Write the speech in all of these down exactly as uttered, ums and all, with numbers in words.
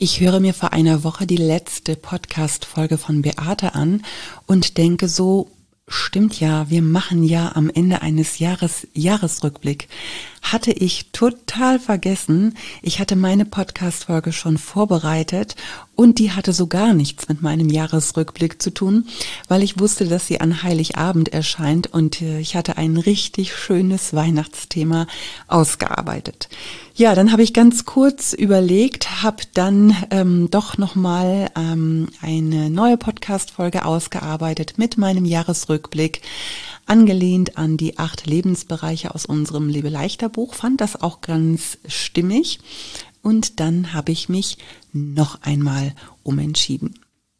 Ich höre mir vor einer Woche die letzte Podcast-Folge von Beate an und denke so, stimmt ja, wir machen ja am Ende eines Jahres Jahresrückblick. Hatte ich total vergessen. Ich hatte meine Podcast-Folge schon vorbereitet und die hatte so gar nichts mit meinem Jahresrückblick zu tun, weil ich wusste, dass sie an Heiligabend erscheint und ich hatte ein richtig schönes Weihnachtsthema ausgearbeitet. Ja, dann habe ich ganz kurz überlegt, habe dann ähm, doch nochmal ähm, eine neue Podcast-Folge ausgearbeitet mit meinem Jahresrückblick, angelehnt an die acht Lebensbereiche aus unserem Lebe-leichter-Buch, fand das auch ganz stimmig und dann habe ich mich noch einmal umentschieden.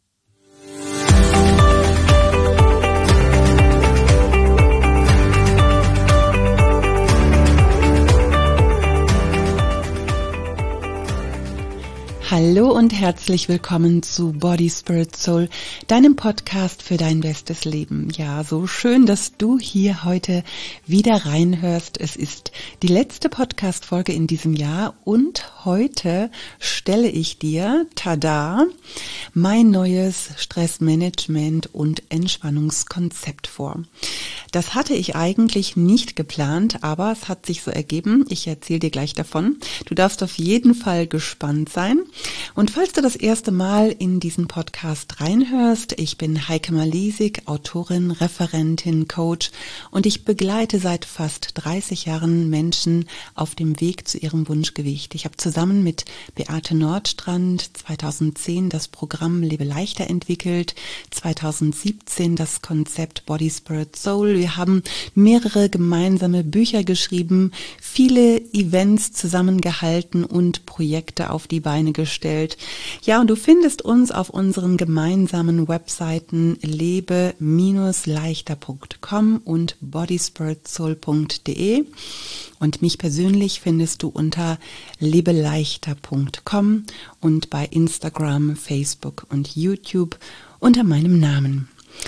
Hallo und herzlich willkommen zu Body, Spirit, Soul, deinem Podcast für dein bestes Leben. Ja, so schön, dass du hier heute wieder reinhörst. Es ist die letzte Podcast-Folge in diesem Jahr und heute stelle ich dir, tada, mein neues Stressmanagement- und Entspannungskonzept vor. Das hatte ich eigentlich nicht geplant, aber es hat sich so ergeben. Ich erzähle dir gleich davon. Du darfst auf jeden Fall gespannt sein. Und falls du das erste Mal in diesen Podcast reinhörst, ich bin Heike Malisig, Autorin, Referentin, Coach und ich begleite seit fast dreißig Jahren Menschen auf dem Weg zu ihrem Wunschgewicht. Ich habe zusammen mit Beate Nordstrand zweitausendzehn das Programm Lebe leichter entwickelt, zweitausendsiebzehn das Konzept Body, Spirit, Soul. Wir haben mehrere gemeinsame Bücher geschrieben, viele Events zusammengehalten und Projekte auf die Beine gestellt. Ja, und du findest uns auf unseren gemeinsamen Webseiten lebe leichter punkt com und body spirit soul punkt de und mich persönlich findest du unter lebe leichter punkt com und bei Instagram, Facebook und YouTube unter meinem Namen.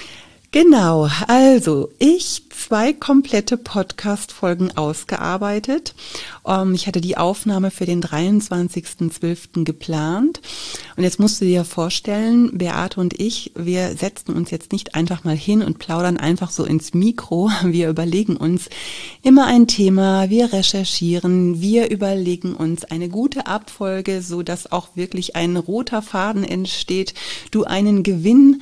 Genau, also ich zwei komplette Podcast-Folgen ausgearbeitet. Um, ich hatte die Aufnahme für den dreiundzwanzigsten zwölften geplant. Und jetzt musst du dir vorstellen, Beate und ich, wir setzen uns jetzt nicht einfach mal hin und plaudern einfach so ins Mikro. Wir überlegen uns immer ein Thema, wir recherchieren, wir überlegen uns eine gute Abfolge, so dass auch wirklich ein roter Faden entsteht, du einen Gewinn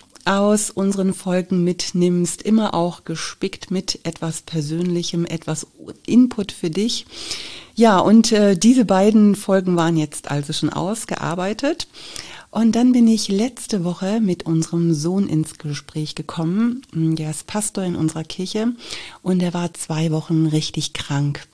aus unseren Folgen mitnimmst, immer auch gespickt mit etwas Persönlichem, etwas Input für dich. Ja, und äh, diese beiden Folgen waren jetzt also schon ausgearbeitet. Und dann bin ich letzte Woche mit unserem Sohn ins Gespräch gekommen. Der ist Pastor in unserer Kirche und er war zwei Wochen richtig krank.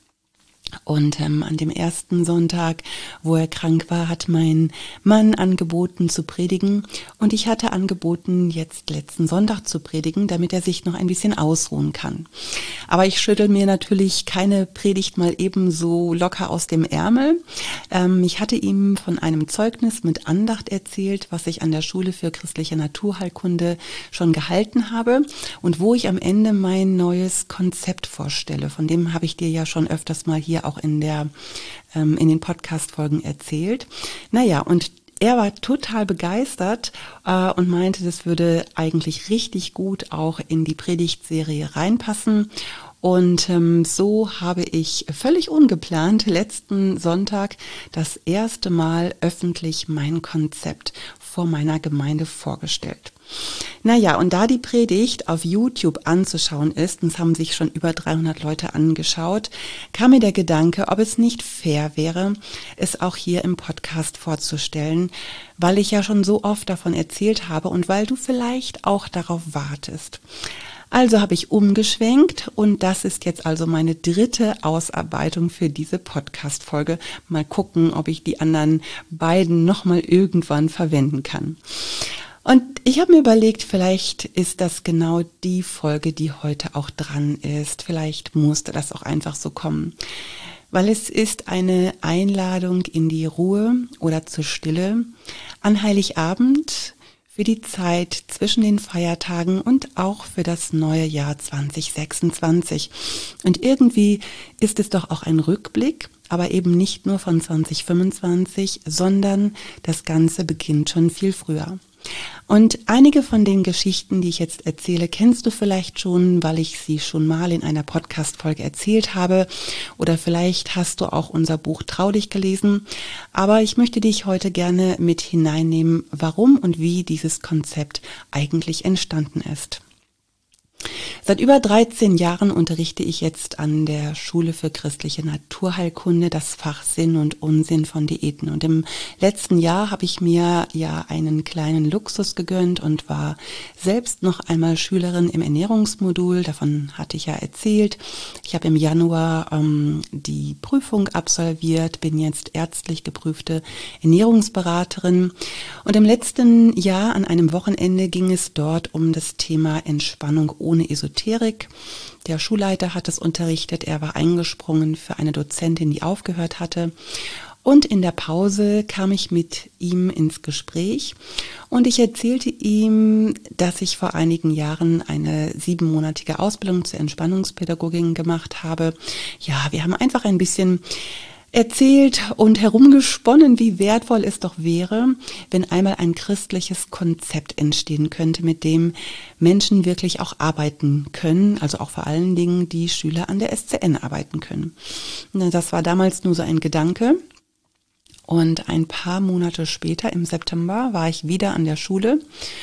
Und ähm, an dem ersten Sonntag, wo er krank war, hat mein Mann angeboten zu predigen und ich hatte angeboten, jetzt letzten Sonntag zu predigen, damit er sich noch ein bisschen ausruhen kann. Aber ich schüttel mir natürlich keine Predigt mal eben so locker aus dem Ärmel. Ähm, ich hatte ihm von einem Zeugnis mit Andacht erzählt, was ich an der Schule für christliche Naturheilkunde schon gehalten habe und wo ich am Ende mein neues Konzept vorstelle. Von dem habe ich dir ja schon öfters mal hier auch in der ähm, in den Podcast-Folgen erzählt. Naja, und er war total begeistert äh, und meinte, das würde eigentlich richtig gut auch in die Predigtserie reinpassen. Und ähm, so habe ich völlig ungeplant letzten Sonntag das erste Mal öffentlich mein Konzept vor meiner Gemeinde vorgestellt. Naja, und da die Predigt auf YouTube anzuschauen ist, und es haben sich schon über dreihundert Leute angeschaut, kam mir der Gedanke, ob es nicht fair wäre, es auch hier im Podcast vorzustellen, weil ich ja schon so oft davon erzählt habe und weil du vielleicht auch darauf wartest. Also habe ich umgeschwenkt und das ist jetzt also meine dritte Ausarbeitung für diese Podcast-Folge. Mal gucken, ob ich die anderen beiden nochmal irgendwann verwenden kann. Und ich habe mir überlegt, vielleicht ist das genau die Folge, die heute auch dran ist. Vielleicht musste das auch einfach so kommen. Weil es ist eine Einladung in die Ruhe oder zur Stille an Heiligabend für die Zeit zwischen den Feiertagen und auch für das neue Jahr zwanzig sechsundzwanzig. Und irgendwie ist es doch auch ein Rückblick aber eben nicht nur von zwanzig fünfundzwanzig, sondern das Ganze beginnt schon viel früher. Und einige von den Geschichten, die ich jetzt erzähle, kennst du vielleicht schon, weil ich sie schon mal in einer Podcast-Folge erzählt habe. Oder vielleicht hast du auch unser Buch Trau dich gelesen. Aber ich möchte dich heute gerne mit hineinnehmen, warum und wie dieses Konzept eigentlich entstanden ist. Seit über dreizehn Jahren unterrichte ich jetzt an der Schule für christliche Naturheilkunde das Fach Sinn und Unsinn von Diäten. Und im letzten Jahr habe ich mir ja einen kleinen Luxus gegönnt und war selbst noch einmal Schülerin im Ernährungsmodul. Davon hatte ich ja erzählt. Ich habe im Januar ähm, die Prüfung absolviert, bin jetzt ärztlich geprüfte Ernährungsberaterin. Und im letzten Jahr an einem Wochenende ging es dort um das Thema Entspannung ohne Esoterik. Der Schulleiter hat es unterrichtet, er war eingesprungen für eine Dozentin, die aufgehört hatte. Und in der Pause kam ich mit ihm ins Gespräch und ich erzählte ihm, dass ich vor einigen Jahren eine siebenmonatige Ausbildung zur Entspannungspädagogin gemacht habe. Ja, wir haben einfach ein bisschen erzählt und herumgesponnen, wie wertvoll es doch wäre, wenn einmal ein christliches Konzept entstehen könnte, mit dem Menschen wirklich auch arbeiten können, also auch vor allen Dingen die Schüler an der S C N arbeiten können. Das war damals nur so ein Gedanke. Und ein paar Monate später, im September, war ich wieder an der Schule.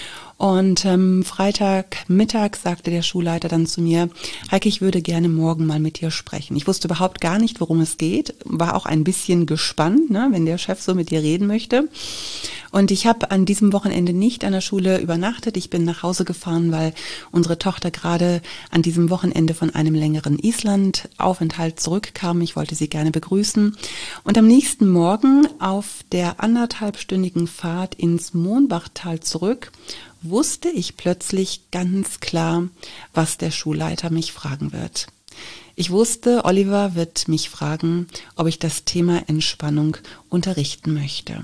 Und ähm, Freitagmittag sagte der Schulleiter dann zu mir, Heike, ich würde gerne morgen mal mit dir sprechen. Ich wusste überhaupt gar nicht, worum es geht, war auch ein bisschen gespannt, ne, wenn der Chef so mit dir reden möchte. Und ich habe an diesem Wochenende nicht an der Schule übernachtet. Ich bin nach Hause gefahren, weil unsere Tochter gerade an diesem Wochenende von einem längeren Island-Aufenthalt zurückkam. Ich wollte sie gerne begrüßen. Und am nächsten Morgen auf der anderthalbstündigen Fahrt ins Mohnbachtal zurück wusste ich plötzlich ganz klar, was der Schulleiter mich fragen wird. Ich wusste, Oliver wird mich fragen, ob ich das Thema Entspannung unterrichten möchte.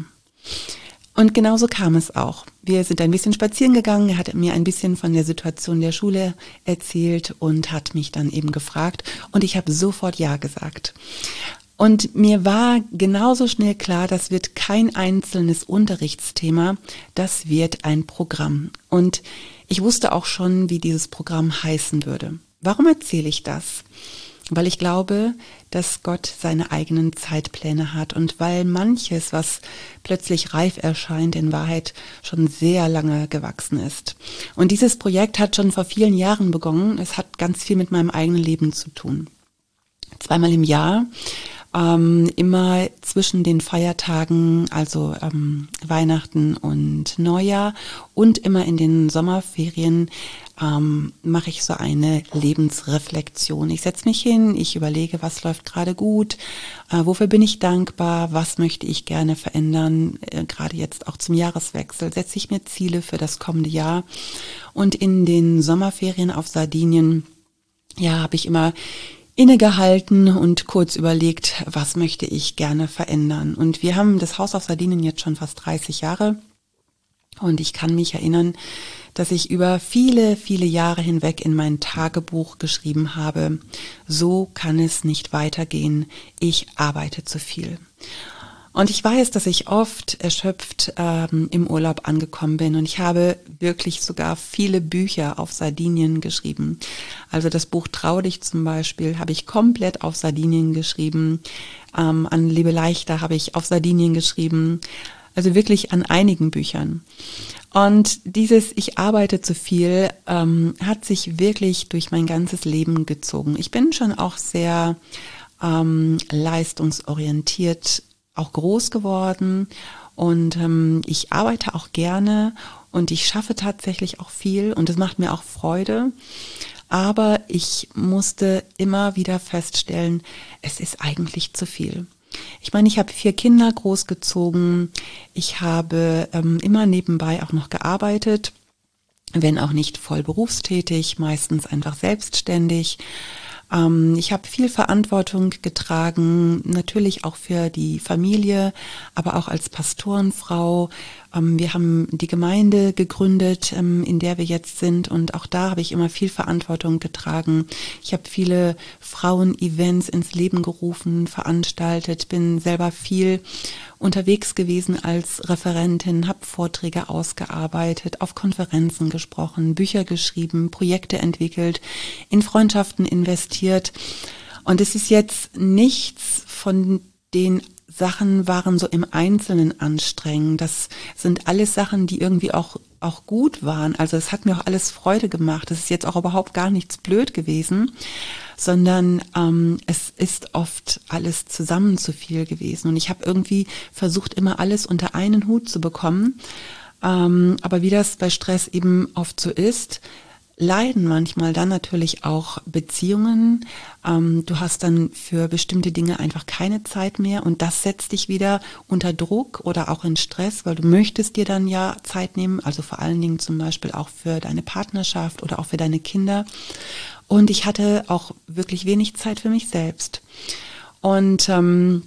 Und genauso kam es auch. Wir sind ein bisschen spazieren gegangen, er hat mir ein bisschen von der Situation der Schule erzählt und hat mich dann eben gefragt und ich habe sofort Ja gesagt. Und mir war genauso schnell klar, das wird kein einzelnes Unterrichtsthema, das wird ein Programm. Und ich wusste auch schon, wie dieses Programm heißen würde. Warum erzähle ich das? Weil ich glaube, dass Gott seine eigenen Zeitpläne hat und weil manches, was plötzlich reif erscheint, in Wahrheit schon sehr lange gewachsen ist. Und dieses Projekt hat schon vor vielen Jahren begonnen. Es hat ganz viel mit meinem eigenen Leben zu tun. Zweimal im Jahr, ähm, immer zwischen den Feiertagen, also ähm, Weihnachten und Neujahr und immer in den Sommerferien, Ähm, mache ich so eine Lebensreflexion. Ich setze mich hin, ich überlege, was läuft gerade gut, äh, wofür bin ich dankbar, was möchte ich gerne verändern, äh, gerade jetzt auch zum Jahreswechsel, setze ich mir Ziele für das kommende Jahr. Und in den Sommerferien auf Sardinien, ja, habe ich immer innegehalten und kurz überlegt, was möchte ich gerne verändern. Und wir haben das Haus auf Sardinien jetzt schon fast dreißig Jahre und ich kann mich erinnern, dass ich über viele, viele Jahre hinweg in mein Tagebuch geschrieben habe, so kann es nicht weitergehen, ich arbeite zu viel. Und ich weiß, dass ich oft erschöpft ähm, im Urlaub angekommen bin und ich habe wirklich sogar viele Bücher auf Sardinien geschrieben. Also das Buch Trau dich zum Beispiel habe ich komplett auf Sardinien geschrieben, ähm, an Lebe leichter habe ich auf Sardinien geschrieben, also wirklich an einigen Büchern. Und dieses Ich arbeite zu viel ähm, hat sich wirklich durch mein ganzes Leben gezogen. Ich bin schon auch sehr ähm, leistungsorientiert, auch groß geworden und ähm, ich arbeite auch gerne und ich schaffe tatsächlich auch viel und es macht mir auch Freude. Aber ich musste immer wieder feststellen, es ist eigentlich zu viel. Ich meine, ich habe vier Kinder großgezogen. Ich habe ähm, immer nebenbei auch noch gearbeitet, wenn auch nicht voll berufstätig, meistens einfach selbstständig. Ähm, ich habe viel Verantwortung getragen, natürlich auch für die Familie, aber auch als Pastorenfrau Ähm, wir haben die Gemeinde gegründet, ähm, in der wir jetzt sind, und auch da habe ich immer viel Verantwortung getragen. Ich habe viele Frauen-Events ins Leben gerufen, veranstaltet, bin selber viel unterwegs gewesen als Referentin, habe Vorträge ausgearbeitet, auf Konferenzen gesprochen, Bücher geschrieben, Projekte entwickelt, in Freundschaften investiert. Und es ist jetzt nichts von den Sachen waren so im Einzelnen anstrengend. Das sind alles Sachen, die irgendwie auch auch gut waren. Also es hat mir auch alles Freude gemacht. Es ist jetzt auch überhaupt gar nichts blöd gewesen, sondern ähm, es ist oft alles zusammen zu viel gewesen. Und ich habe irgendwie versucht, immer alles unter einen Hut zu bekommen. Ähm, aber wie das bei Stress eben oft so ist, leiden manchmal dann natürlich auch Beziehungen. Ähm, du hast dann für bestimmte Dinge einfach keine Zeit mehr, und das setzt dich wieder unter Druck oder auch in Stress, weil du möchtest dir dann ja Zeit nehmen, also vor allen Dingen zum Beispiel auch für deine Partnerschaft oder auch für deine Kinder. Und ich hatte auch wirklich wenig Zeit für mich selbst. Und ähm,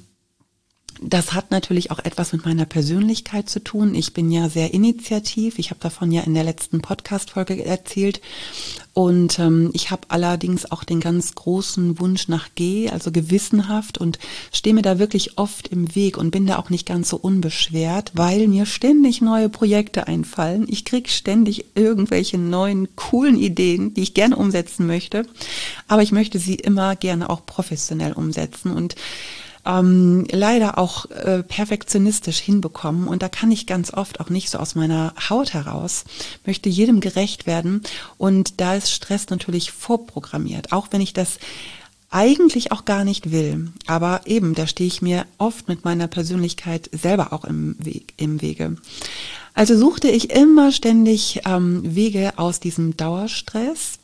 das hat natürlich auch etwas mit meiner Persönlichkeit zu tun. Ich bin ja sehr initiativ. Ich habe davon ja in der letzten Podcast-Folge erzählt. Und ähm, ich habe allerdings auch den ganz großen Wunsch nach Geh, also gewissenhaft, und stehe mir da wirklich oft im Weg und bin da auch nicht ganz so unbeschwert, weil mir ständig neue Projekte einfallen. Ich kriege ständig irgendwelche neuen, coolen Ideen, die ich gerne umsetzen möchte. Aber ich möchte sie immer gerne auch professionell umsetzen und Ähm, leider auch äh, perfektionistisch hinbekommen, und da kann ich ganz oft auch nicht so aus meiner Haut heraus, möchte jedem gerecht werden, und da ist Stress natürlich vorprogrammiert, auch wenn ich das eigentlich auch gar nicht will, aber eben, da stehe ich mir oft mit meiner Persönlichkeit selber auch im, Weg, im Wege. Also suchte ich immer ständig ähm, Wege aus diesem Dauerstress.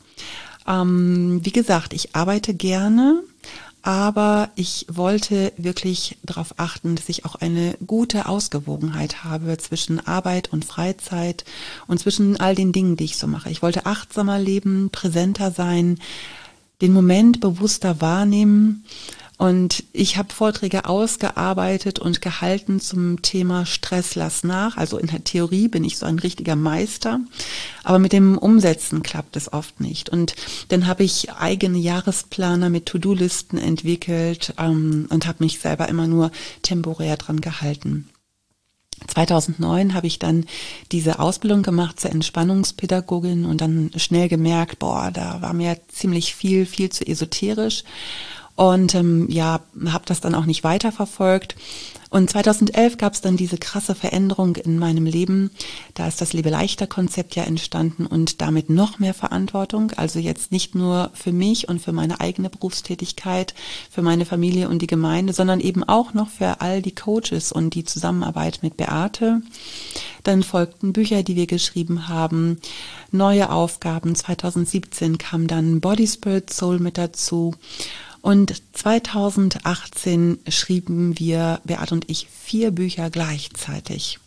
Ähm, wie gesagt, ich arbeite gerne, aber ich wollte wirklich darauf achten, dass ich auch eine gute Ausgewogenheit habe zwischen Arbeit und Freizeit und zwischen all den Dingen, die ich so mache. Ich wollte achtsamer leben, präsenter sein, den Moment bewusster wahrnehmen. Und ich habe Vorträge ausgearbeitet und gehalten zum Thema Stress lass nach. Also in der Theorie bin ich so ein richtiger Meister, aber mit dem Umsetzen klappt es oft nicht. Und dann habe ich eigene Jahresplaner mit To-Do-Listen entwickelt ähm, und habe mich selber immer nur temporär dran gehalten. zweitausendneun habe ich dann diese Ausbildung gemacht zur Entspannungspädagogin und dann schnell gemerkt, boah, da war mir ziemlich viel, viel zu esoterisch. Und ähm, ja, habe das dann auch nicht weiterverfolgt. Und zweitausendelf gab es dann diese krasse Veränderung in meinem Leben. Da ist das Lebe-leichter-Konzept ja entstanden und damit noch mehr Verantwortung. Also jetzt nicht nur für mich und für meine eigene Berufstätigkeit, für meine Familie und die Gemeinde, sondern eben auch noch für all die Coaches und die Zusammenarbeit mit Beate. Dann folgten Bücher, die wir geschrieben haben, neue Aufgaben. zweitausendsiebzehn kam dann Body, Spirit, Soul mit dazu. Und zweitausendachtzehn schrieben wir, Beate und ich, vier Bücher gleichzeitig.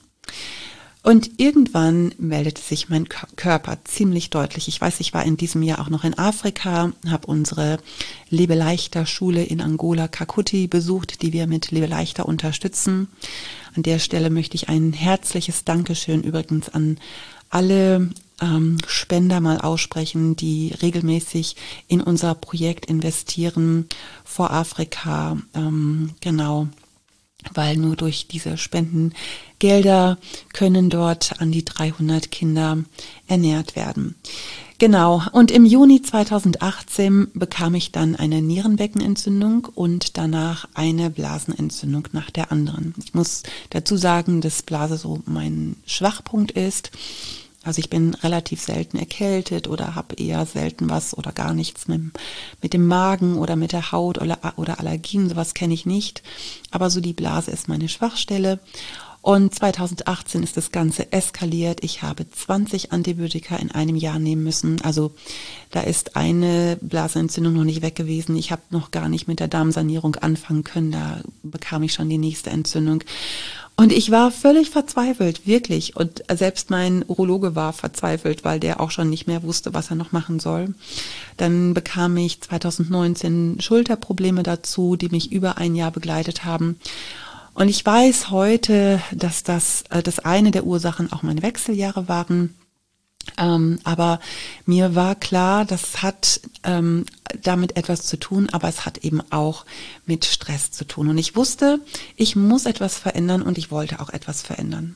Und irgendwann meldete sich mein Körper ziemlich deutlich. Ich weiß, ich war in diesem Jahr auch noch in Afrika, habe unsere Lebe-leichter-Schule in Angola, Kakuti, besucht, die wir mit Lebe-leichter unterstützen. An der Stelle möchte ich ein herzliches Dankeschön übrigens an alle ähm, Spender mal aussprechen, die regelmäßig in unser Projekt investieren vor Afrika, ähm, genau, weil nur durch diese Spendengelder können dort an die dreihundert Kinder ernährt werden. Genau, und im Juni zweitausendachtzehn bekam ich dann eine Nierenbeckenentzündung und danach eine Blasenentzündung nach der anderen. Ich muss dazu sagen, dass Blase so mein Schwachpunkt ist. Also ich bin relativ selten erkältet oder habe eher selten was oder gar nichts mit, mit dem Magen oder mit der Haut oder, oder Allergien, sowas kenne ich nicht. Aber so die Blase ist meine Schwachstelle. Und zweitausendachtzehn ist das Ganze eskaliert. Ich habe zwanzig Antibiotika in einem Jahr nehmen müssen. Also da ist eine Blasenentzündung noch nicht weg gewesen. Ich habe noch gar nicht mit der Darmsanierung anfangen können. Da bekam ich schon die nächste Entzündung. Und ich war völlig verzweifelt, wirklich. Und selbst mein Urologe war verzweifelt, weil der auch schon nicht mehr wusste, was er noch machen soll. Dann bekam ich zweitausendneunzehn Schulterprobleme dazu, die mich über ein Jahr begleitet haben. Und ich weiß heute, dass das, äh, das eine der Ursachen auch meine Wechseljahre waren. Ähm, aber mir war klar, das hat ähm, damit etwas zu tun, aber es hat eben auch mit Stress zu tun. Und ich wusste, ich muss etwas verändern und ich wollte auch etwas verändern.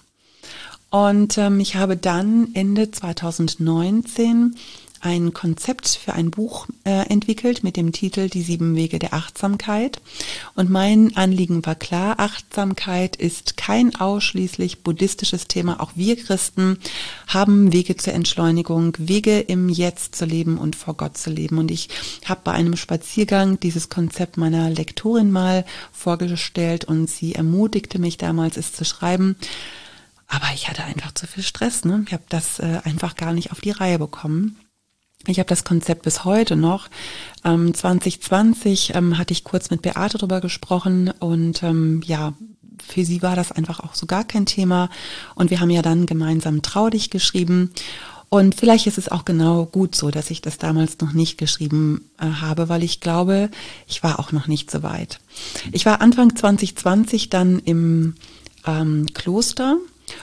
Und ähm, ich habe dann Ende zwanzig neunzehn ein Konzept für ein Buch äh, entwickelt mit dem Titel Die sieben Wege der Achtsamkeit. Und mein Anliegen war klar, Achtsamkeit ist kein ausschließlich buddhistisches Thema. Auch wir Christen haben Wege zur Entschleunigung, Wege im Jetzt zu leben und vor Gott zu leben. Und ich habe bei einem Spaziergang dieses Konzept meiner Lektorin mal vorgestellt und sie ermutigte mich damals, es zu schreiben. Aber ich hatte einfach zu viel Stress, ne? Ich habe das äh, einfach gar nicht auf die Reihe bekommen. Ich habe das Konzept bis heute noch. Ähm, zwanzig zwanzig ähm, hatte ich kurz mit Beate drüber gesprochen und ähm, ja, für sie war das einfach auch so gar kein Thema. Und wir haben ja dann gemeinsam Trau dich geschrieben. Und vielleicht ist es auch genau gut so, dass ich das damals noch nicht geschrieben äh, habe, weil ich glaube, ich war auch noch nicht so weit. Ich war Anfang zwanzig zwanzig dann im ähm, Kloster.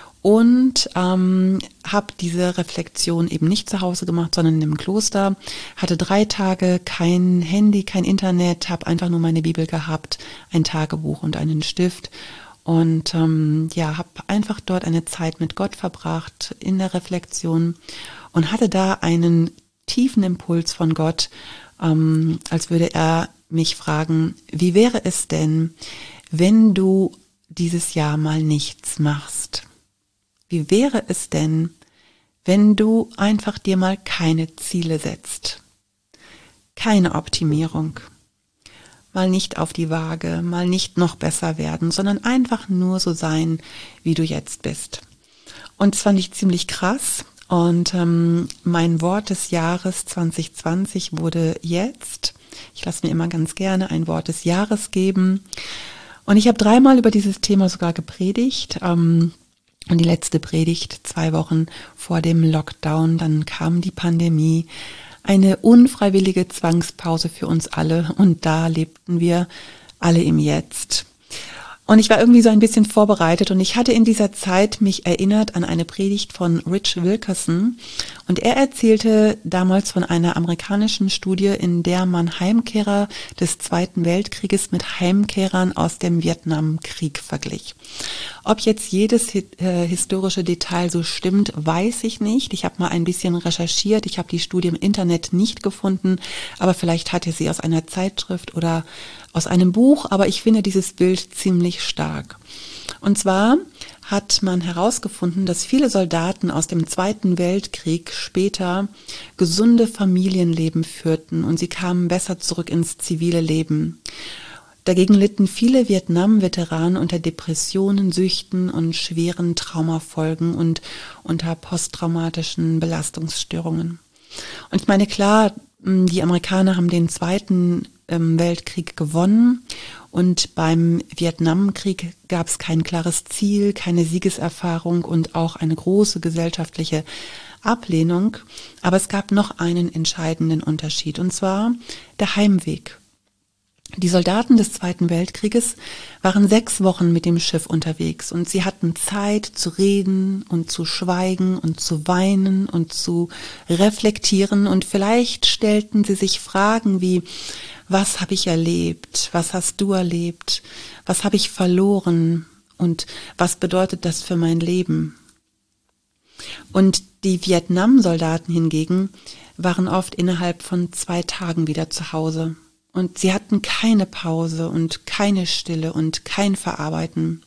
Und ähm, habe diese Reflexion eben nicht zu Hause gemacht, sondern im Kloster. Hatte drei Tage kein Handy, kein Internet, habe einfach nur meine Bibel gehabt, ein Tagebuch und einen Stift. Und ähm, ja, habe einfach dort eine Zeit mit Gott verbracht in der Reflexion und hatte da einen tiefen Impuls von Gott, ähm, als würde er mich fragen, wie wäre es denn, wenn du dieses Jahr mal nichts machst? Wie wäre es denn, wenn du einfach dir mal keine Ziele setzt? Keine Optimierung. Mal nicht auf die Waage, mal nicht noch besser werden, sondern einfach nur so sein, wie du jetzt bist. Und das fand ich ziemlich krass. Und ähm, mein Wort des Jahres zwanzig zwanzig wurde jetzt. Ich lasse mir immer ganz gerne ein Wort des Jahres geben. Und ich habe dreimal über dieses Thema sogar gepredigt. Ähm, Und die letzte Predigt zwei Wochen vor dem Lockdown, dann kam die Pandemie, eine unfreiwillige Zwangspause für uns alle und da lebten wir alle im Jetzt. Und ich war irgendwie so ein bisschen vorbereitet und ich hatte in dieser Zeit mich erinnert an eine Predigt von Rich Wilkerson und er erzählte damals von einer amerikanischen Studie, in der man Heimkehrer des Zweiten Weltkrieges mit Heimkehrern aus dem Vietnamkrieg verglich. Ob jetzt jedes äh, historische Detail so stimmt, weiß ich nicht. Ich habe mal ein bisschen recherchiert, ich habe die Studie im Internet nicht gefunden, aber vielleicht hat er sie aus einer Zeitschrift oder aus einem Buch, aber ich finde dieses Bild ziemlich stark. Und zwar hat man herausgefunden, dass viele Soldaten aus dem Zweiten Weltkrieg später gesunde Familienleben führten und sie kamen besser zurück ins zivile Leben. Dagegen litten viele Vietnam-Veteranen unter Depressionen, Süchten und schweren Traumafolgen und unter posttraumatischen Belastungsstörungen. Und ich meine, klar, die Amerikaner haben den Zweiten Weltkrieg gewonnen und beim Vietnamkrieg gab es kein klares Ziel, keine Siegeserfahrung und auch eine große gesellschaftliche Ablehnung. Aber es gab noch einen entscheidenden Unterschied, und zwar der Heimweg. Die Soldaten des Zweiten Weltkrieges waren sechs Wochen mit dem Schiff unterwegs und sie hatten Zeit zu reden und zu schweigen und zu weinen und zu reflektieren und vielleicht stellten sie sich Fragen wie: Was habe ich erlebt? Was hast du erlebt? Was habe ich verloren? Und was bedeutet das für mein Leben? Und die Vietnam-Soldaten hingegen waren oft innerhalb von zwei Tagen wieder zu Hause. Und sie hatten keine Pause und keine Stille und kein Verarbeiten.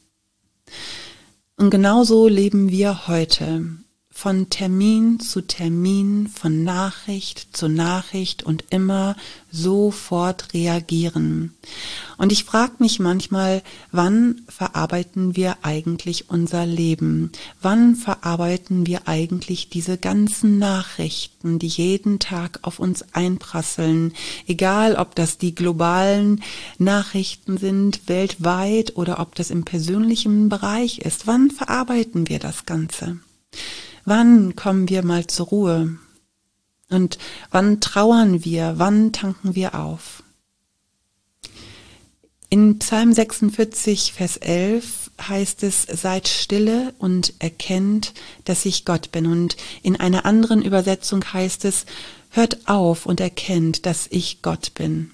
Und genauso leben wir heute. Von Termin zu Termin, von Nachricht zu Nachricht und immer sofort reagieren. Und ich frage mich manchmal, wann verarbeiten wir eigentlich unser Leben? Wann verarbeiten wir eigentlich diese ganzen Nachrichten, die jeden Tag auf uns einprasseln? Egal, ob das die globalen Nachrichten sind, weltweit, oder ob das im persönlichen Bereich ist. Wann verarbeiten wir das Ganze? Wann kommen wir mal zur Ruhe? Und wann trauern wir? Wann tanken wir auf? In Psalm sechsundvierzig, Vers elf heißt es, seid stille und erkennt, dass ich Gott bin. Und in einer anderen Übersetzung heißt es, hört auf und erkennt, dass ich Gott bin.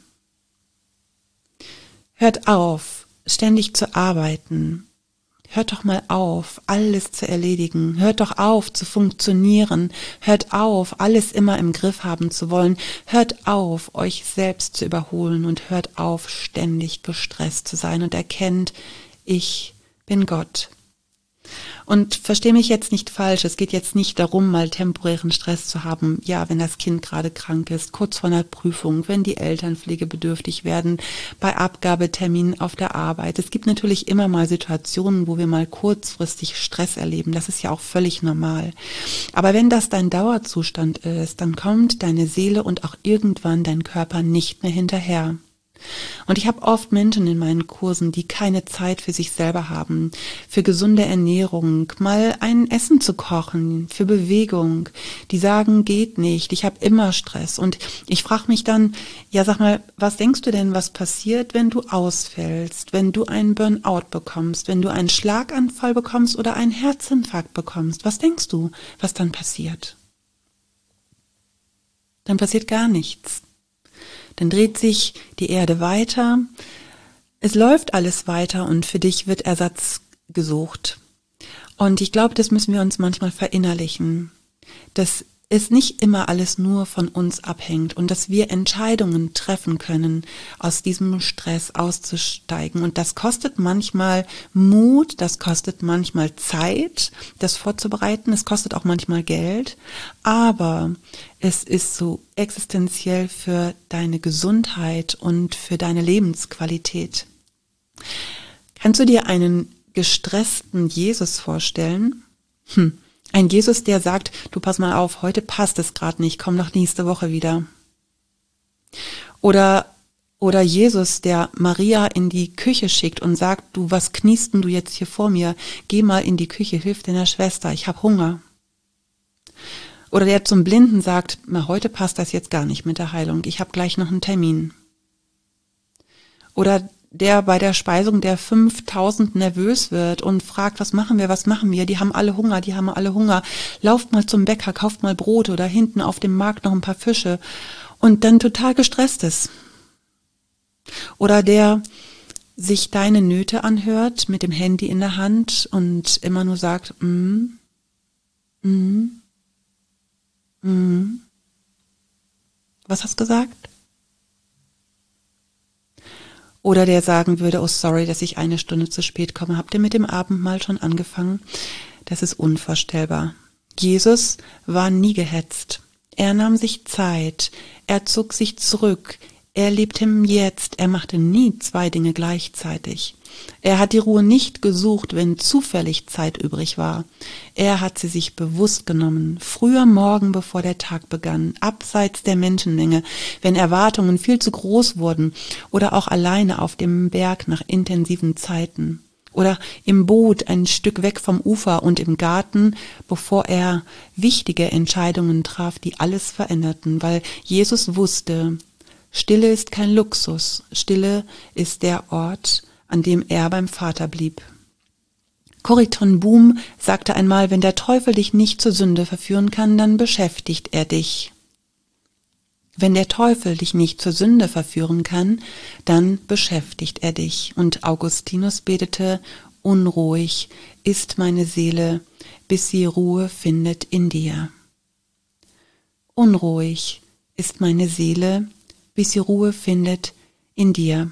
Hört auf, ständig zu arbeiten. Hört doch mal auf, alles zu erledigen. Hört doch auf, zu funktionieren. Hört auf, alles immer im Griff haben zu wollen. Hört auf, euch selbst zu überholen und hört auf, ständig gestresst zu sein und erkennt, ich bin Gott. Und verstehe mich jetzt nicht falsch, es geht jetzt nicht darum, mal temporären Stress zu haben, ja, wenn das Kind gerade krank ist, kurz vor einer Prüfung, wenn die Eltern pflegebedürftig werden, bei Abgabeterminen auf der Arbeit. Es gibt natürlich immer mal Situationen, wo wir mal kurzfristig Stress erleben, das ist ja auch völlig normal. Aber wenn das dein Dauerzustand ist, dann kommt deine Seele und auch irgendwann dein Körper nicht mehr hinterher. Und ich habe oft Menschen in meinen Kursen, die keine Zeit für sich selber haben, für gesunde Ernährung, mal ein Essen zu kochen, für Bewegung, die sagen, geht nicht, ich habe immer Stress. Und ich frage mich dann, ja sag mal, was denkst du denn, was passiert, wenn du ausfällst, wenn du einen Burnout bekommst, wenn du einen Schlaganfall bekommst oder einen Herzinfarkt bekommst? Was denkst du, was dann passiert? Dann passiert gar nichts. Dann dreht sich die Erde weiter, es läuft alles weiter und für dich wird Ersatz gesucht. Und ich glaube, das müssen wir uns manchmal verinnerlichen, dass es nicht immer alles nur von uns abhängt und dass wir Entscheidungen treffen können, aus diesem Stress auszusteigen. Und das kostet manchmal Mut, das kostet manchmal Zeit, das vorzubereiten, es kostet auch manchmal Geld, aber es ist so existenziell für deine Gesundheit und für deine Lebensqualität. Kannst du dir einen gestressten Jesus vorstellen? Hm. Ein Jesus, der sagt, du pass mal auf, heute passt es gerade nicht, komm noch nächste Woche wieder. Oder, oder Jesus, der Maria in die Küche schickt und sagt, du, was kniest denn du jetzt hier vor mir? Geh mal in die Küche, hilf deiner Schwester, ich habe Hunger. Oder der zum Blinden sagt, na, heute passt das jetzt gar nicht mit der Heilung, ich habe gleich noch einen Termin. Oder der bei der Speisung der fünftausend nervös wird und fragt, was machen wir, was machen wir, die haben alle Hunger, die haben alle Hunger, lauft mal zum Bäcker, kauft mal Brote oder hinten auf dem Markt noch ein paar Fische und dann total gestresst ist. Oder der sich deine Nöte anhört mit dem Handy in der Hand und immer nur sagt, mm, mm, mm. Was hast du gesagt? Oder der sagen würde, oh sorry, dass ich eine Stunde zu spät komme. Habt ihr mit dem Abendmahl schon angefangen? Das ist unvorstellbar. Jesus war nie gehetzt. Er nahm sich Zeit. Er zog sich zurück. Er lebte im Jetzt. Er machte nie zwei Dinge gleichzeitig. Er hat die Ruhe nicht gesucht, wenn zufällig Zeit übrig war. Er hat sie sich bewusst genommen, früher Morgen, bevor der Tag begann, abseits der Menschenmenge, wenn Erwartungen viel zu groß wurden oder auch alleine auf dem Berg nach intensiven Zeiten. Oder im Boot ein Stück weg vom Ufer und im Garten, bevor er wichtige Entscheidungen traf, die alles veränderten, weil Jesus wusste, Stille ist kein Luxus, Stille ist der Ort, an dem er beim Vater blieb. Corrie ten Boom sagte einmal, wenn der Teufel dich nicht zur Sünde verführen kann, dann beschäftigt er dich. Wenn der Teufel dich nicht zur Sünde verführen kann, dann beschäftigt er dich. Und Augustinus betete, unruhig ist meine Seele, bis sie Ruhe findet in dir. Unruhig ist meine Seele, bis sie Ruhe findet in dir.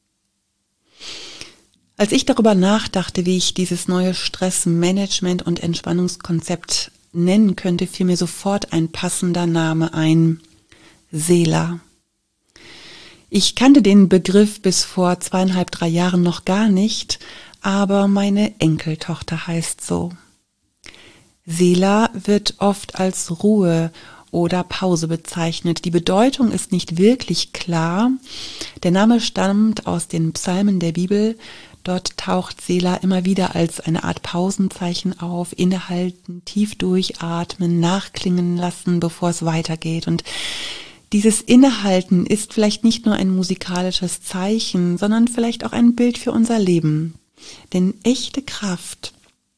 Als ich darüber nachdachte, wie ich dieses neue Stressmanagement- und Entspannungskonzept nennen könnte, fiel mir sofort ein passender Name ein: Seela. Ich kannte den Begriff bis vor zweieinhalb, drei Jahren noch gar nicht, aber meine Enkeltochter heißt so. Seela wird oft als Ruhe oder Pause bezeichnet. Die Bedeutung ist nicht wirklich klar. Der Name stammt aus den Psalmen der Bibel. Dort taucht Seela immer wieder als eine Art Pausenzeichen auf, innehalten, tief durchatmen, nachklingen lassen, bevor es weitergeht. Und Dieses Innehalten ist vielleicht nicht nur ein musikalisches Zeichen, sondern vielleicht auch ein Bild für unser Leben. Denn echte Kraft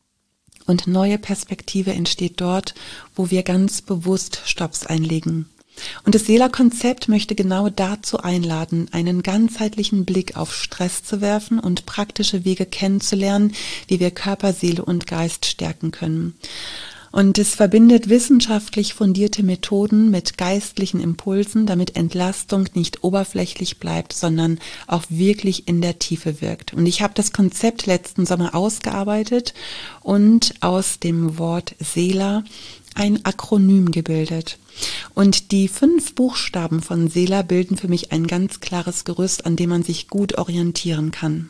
und neue Perspektive entsteht dort, wo wir ganz bewusst Stopps einlegen. Und das Seela-Konzept möchte genau dazu einladen, einen ganzheitlichen Blick auf Stress zu werfen und praktische Wege kennenzulernen, wie wir Körper, Seele und Geist stärken können. Und es verbindet wissenschaftlich fundierte Methoden mit geistlichen Impulsen, damit Entlastung nicht oberflächlich bleibt, sondern auch wirklich in der Tiefe wirkt. Und ich habe das Konzept letzten Sommer ausgearbeitet und aus dem Wort Seela ein Akronym gebildet. Und die fünf Buchstaben von Seela bilden für mich ein ganz klares Gerüst, an dem man sich gut orientieren kann.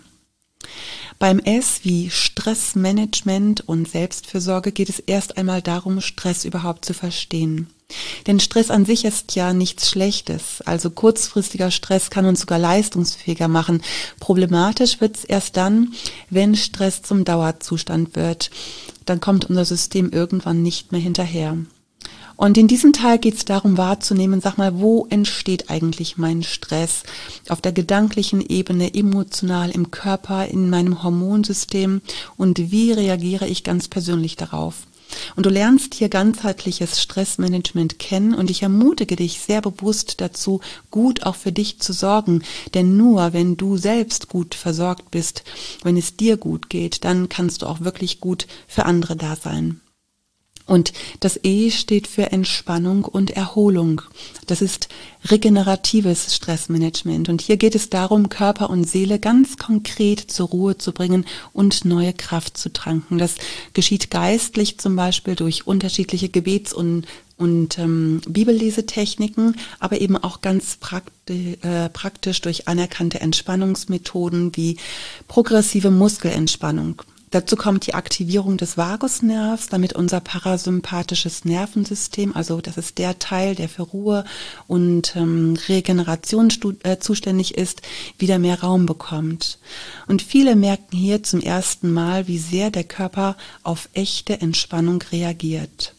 Beim S wie Stressmanagement und Selbstfürsorge geht es erst einmal darum, Stress überhaupt zu verstehen. Denn Stress an sich ist ja nichts Schlechtes. Also kurzfristiger Stress kann uns sogar leistungsfähiger machen. Problematisch wird es erst dann, wenn Stress zum Dauerzustand wird. Dann kommt unser System irgendwann nicht mehr hinterher. Und in diesem Teil geht es darum wahrzunehmen, sag mal, wo entsteht eigentlich mein Stress? Auf der gedanklichen Ebene, emotional, im Körper, in meinem Hormonsystem und wie reagiere ich ganz persönlich darauf? Und du lernst hier ganzheitliches Stressmanagement kennen und ich ermutige dich sehr bewusst dazu, gut auch für dich zu sorgen. Denn nur wenn du selbst gut versorgt bist, wenn es dir gut geht, dann kannst du auch wirklich gut für andere da sein. Und das E steht für Entspannung und Erholung. Das ist regeneratives Stressmanagement. Und hier geht es darum, Körper und Seele ganz konkret zur Ruhe zu bringen und neue Kraft zu tanken. Das geschieht geistlich zum Beispiel durch unterschiedliche Gebets- und und ähm, Bibellesetechniken, aber eben auch ganz praktisch, äh, praktisch durch anerkannte Entspannungsmethoden wie progressive Muskelentspannung. Dazu kommt die Aktivierung des Vagusnervs, damit unser parasympathisches Nervensystem, also das ist der Teil, der für Ruhe und ähm, Regeneration stu- äh, zuständig ist, wieder mehr Raum bekommt. Und viele merken hier zum ersten Mal, wie sehr der Körper auf echte Entspannung reagiert.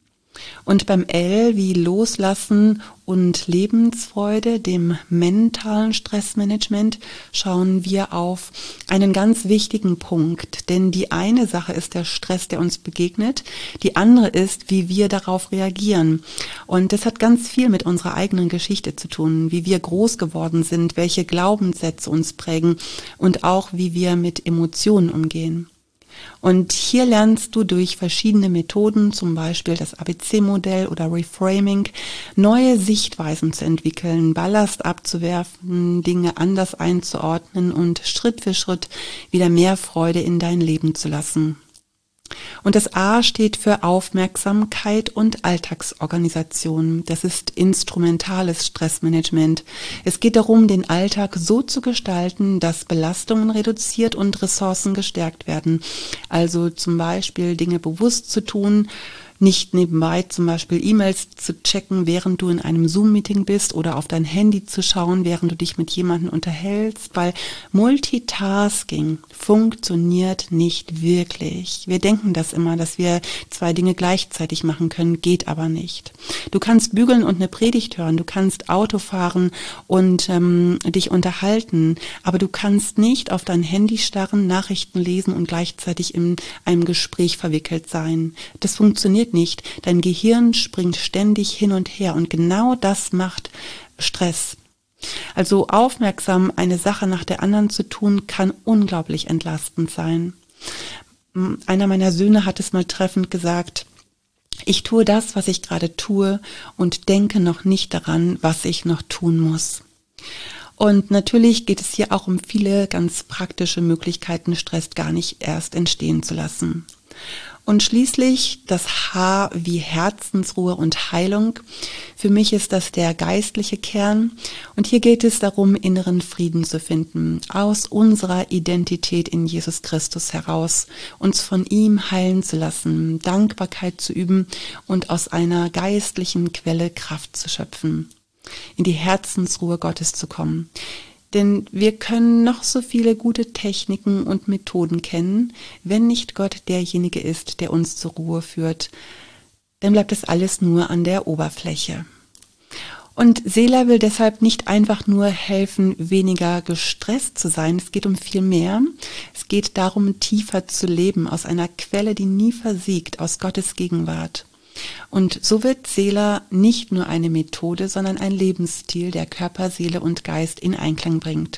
Und beim L wie Loslassen und Lebensfreude, dem mentalen Stressmanagement, schauen wir auf einen ganz wichtigen Punkt. Denn die eine Sache ist der Stress, der uns begegnet, die andere ist, wie wir darauf reagieren. Und das hat ganz viel mit unserer eigenen Geschichte zu tun, wie wir groß geworden sind, welche Glaubenssätze uns prägen und auch, wie wir mit Emotionen umgehen. Und hier lernst du durch verschiedene Methoden, zum Beispiel das A B C-Modell oder Reframing, neue Sichtweisen zu entwickeln, Ballast abzuwerfen, Dinge anders einzuordnen und Schritt für Schritt wieder mehr Freude in dein Leben zu lassen. Und das A steht für Aufmerksamkeit und Alltagsorganisation. Das ist instrumentales Stressmanagement. Es geht darum, den Alltag so zu gestalten, dass Belastungen reduziert und Ressourcen gestärkt werden. Also zum Beispiel Dinge bewusst zu tun, nicht nebenbei zum Beispiel E-Mails zu checken, während du in einem Zoom-Meeting bist oder auf dein Handy zu schauen, während du dich mit jemandem unterhältst, weil Multitasking funktioniert nicht wirklich. Wir denken das immer, dass wir zwei Dinge gleichzeitig machen können, geht aber nicht. Du kannst bügeln und eine Predigt hören, du kannst Auto fahren und ähm, dich unterhalten, aber du kannst nicht auf dein Handy starren, Nachrichten lesen und gleichzeitig in einem Gespräch verwickelt sein. Das funktioniert nicht. Dein Gehirn springt ständig hin und her und genau das macht Stress. Also aufmerksam eine Sache nach der anderen zu tun, kann unglaublich entlastend sein. Einer meiner Söhne hat es mal treffend gesagt: Ich tue das, was ich gerade tue und denke noch nicht daran, was ich noch tun muss. Und natürlich geht es hier auch um viele ganz praktische Möglichkeiten, Stress gar nicht erst entstehen zu lassen. Und schließlich das H wie Herzensruhe und Heilung. Für mich ist das der geistliche Kern. Und hier geht es darum, inneren Frieden zu finden, aus unserer Identität in Jesus Christus heraus, uns von ihm heilen zu lassen, Dankbarkeit zu üben und aus einer geistlichen Quelle Kraft zu schöpfen, in die Herzensruhe Gottes zu kommen. Denn wir können noch so viele gute Techniken und Methoden kennen, wenn nicht Gott derjenige ist, der uns zur Ruhe führt, dann bleibt das alles nur an der Oberfläche. Und Seela will deshalb nicht einfach nur helfen, weniger gestresst zu sein. Es geht um viel mehr. Es geht darum, tiefer zu leben, aus einer Quelle, die nie versiegt, aus Gottes Gegenwart. Und so wird Seela nicht nur eine Methode, sondern ein Lebensstil, der Körper, Seele und Geist in Einklang bringt.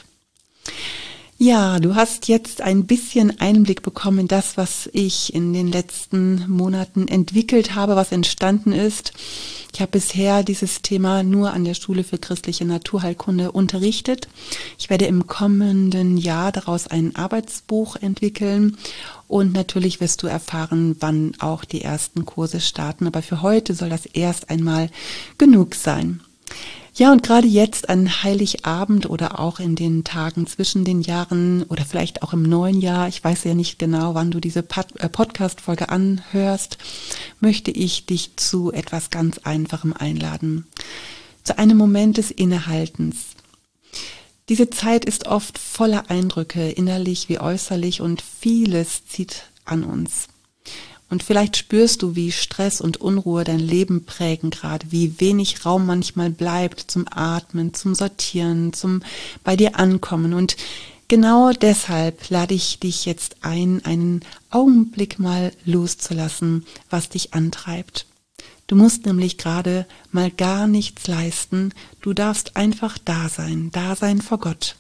Ja, du hast jetzt ein bisschen Einblick bekommen in das, was ich in den letzten Monaten entwickelt habe, was entstanden ist. Ich habe bisher dieses Thema nur an der Schule für christliche Naturheilkunde unterrichtet. Ich werde im kommenden Jahr daraus ein Arbeitsbuch entwickeln und natürlich wirst du erfahren, wann auch die ersten Kurse starten. Aber für heute soll das erst einmal genug sein. Ja, und gerade jetzt an Heiligabend oder auch in den Tagen zwischen den Jahren oder vielleicht auch im neuen Jahr, ich weiß ja nicht genau, wann du diese Podcast-Folge anhörst, möchte ich dich zu etwas ganz Einfachem einladen. Zu einem Moment des Innehaltens. Diese Zeit ist oft voller Eindrücke, innerlich wie äußerlich, und vieles zieht an uns. Und vielleicht spürst du, wie Stress und Unruhe dein Leben prägen gerade, wie wenig Raum manchmal bleibt zum Atmen, zum Sortieren, zum bei dir ankommen. Und genau deshalb lade ich dich jetzt ein, einen Augenblick mal loszulassen, was dich antreibt. Du musst nämlich gerade mal gar nichts leisten, du darfst einfach da sein, da sein vor Gott.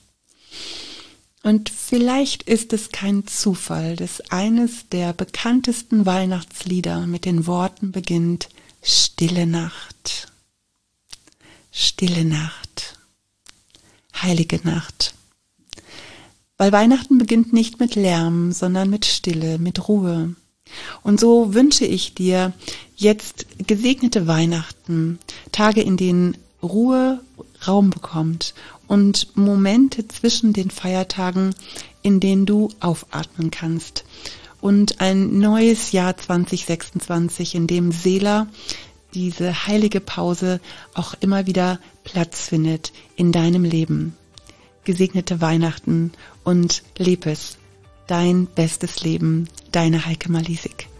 Und vielleicht ist es kein Zufall, dass eines der bekanntesten Weihnachtslieder mit den Worten beginnt: Stille Nacht, stille Nacht, heilige Nacht. Weil Weihnachten beginnt nicht mit Lärm, sondern mit Stille, mit Ruhe. Und so wünsche ich dir jetzt gesegnete Weihnachten, Tage, in denen Ruhe Raum bekommt und Momente zwischen den Feiertagen, in denen du aufatmen kannst. Und ein neues Jahr zwanzig sechsundzwanzig, in dem Seela, diese heilige Pause, auch immer wieder Platz findet in deinem Leben. Gesegnete Weihnachten und leb es. Dein bestes Leben, deine Heike Malisik.